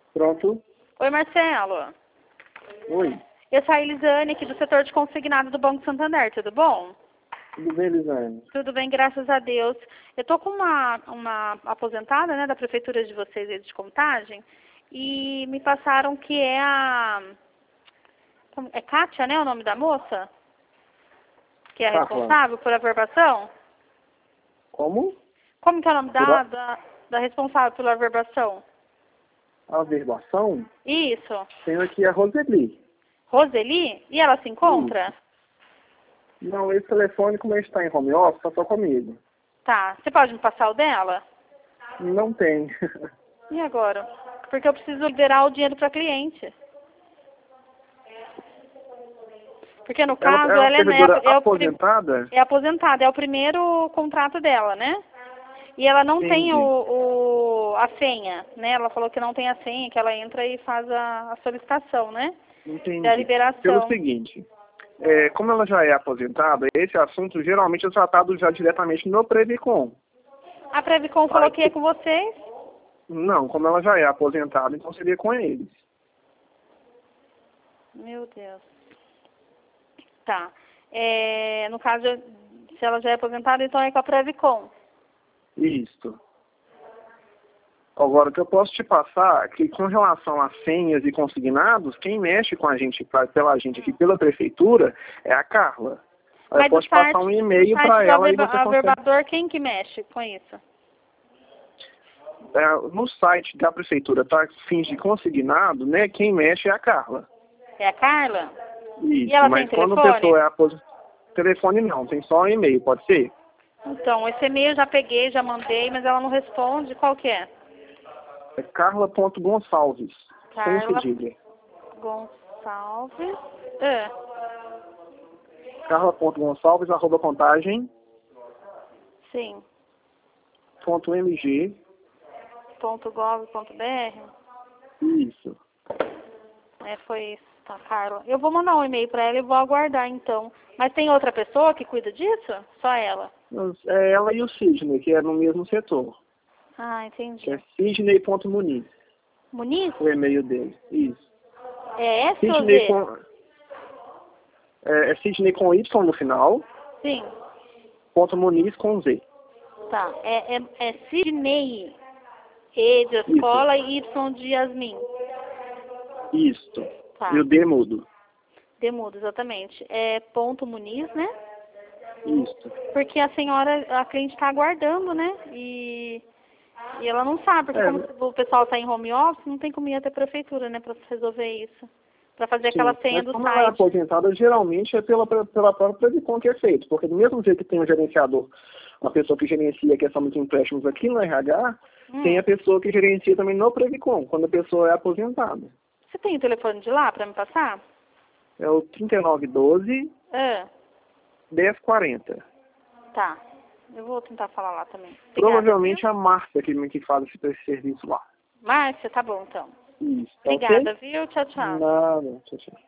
Pronto. Oi, Marcelo. Oi. Eu sou a Elisane, aqui do setor de consignado do Banco Santander, tudo bom? Tudo bem, Elisane? Tudo bem, graças a Deus. Eu tô com uma aposentada, né, da prefeitura de vocês aí de Contagem, e me passaram que é é Kátia, né, o nome da moça? Que é a responsável por averbação? Como? Como que é o nome da responsável pela averbação? A averbação? Isso. Tenho aqui a Roseli. Roseli? E ela se encontra? Não, esse telefone, como ele está em home office, está só comigo. Tá. Você pode me passar o dela? Não tem. E agora? Porque eu preciso liberar o dinheiro para cliente. Porque no caso, ela é aposentada? É aposentada, é o primeiro contrato dela, né? E ela não tem a senha, né? Ela falou que não tem a senha, que ela entra e faz a solicitação, né? Entendi. Da liberação. Pelo seguinte, como ela já é aposentada, esse assunto geralmente é tratado já diretamente no Previcom. A Previcom falou que é com vocês? Não, como ela já é aposentada, então seria com eles. Meu Deus. Tá. No caso, se ela já é aposentada, então é com a Previcom. Isso. Agora, o que eu posso te passar é que com relação a senhas e consignados, quem mexe com a gente, pela gente aqui pela prefeitura, é a Carla. Aí eu posso passar um e-mail para ela e você consegue... Averbador, quem que mexe com isso? No site da prefeitura, tá? Fins de consignado, né? Quem mexe é a Carla. É a Carla? Isso, e ela mas tem quando telefone? a pessoa é aposentada... Telefone não, tem só um e-mail, pode ser? Então, esse e-mail eu já peguei, já mandei, mas ela não responde. Qual que é? É carla.gonçalves. Carla sem cedilha. Gonçalves. Carla.gonçalves, @contagem. Sim. .mg. .gov.br. Isso. Foi isso, tá, Carla. Eu vou mandar um e-mail para ela e vou aguardar, então. Mas tem outra pessoa que cuida disso? Só ela? É ela e o Sidney, que é no mesmo setor. Ah, entendi. Que é sidney.muniz. Muniz? O e-mail dele. Isso. É S Sidney ou Z? É Sidney com Y no final. Sim. Muniz com Z. Tá. É Sidney. E de escola e Y de Yasmin. Isso. Tá. E o D mudo. D mudo, exatamente. É ponto Muniz, né? Isso. Porque a cliente está aguardando, né? E ela não sabe, porque como o pessoal está em home office, não tem como ir até a prefeitura, né? Para resolver isso. Para fazer aquela senha do como site. ela é aposentada, geralmente é pela própria Previcom que é feito. Porque do mesmo jeito que tem um gerenciador, uma pessoa que gerencia a questão dos empréstimos aqui no RH, tem a pessoa que gerencia também no Previcom, quando a pessoa é aposentada. Você tem o telefone de lá para me passar? É o 3912 1040. Tá. Eu vou tentar falar lá também. Obrigada, provavelmente a Márcia que faz esse serviço lá. Márcia, tá bom então. Isso. Obrigada, viu? Tchau, tchau. Nada. Tchau, tchau.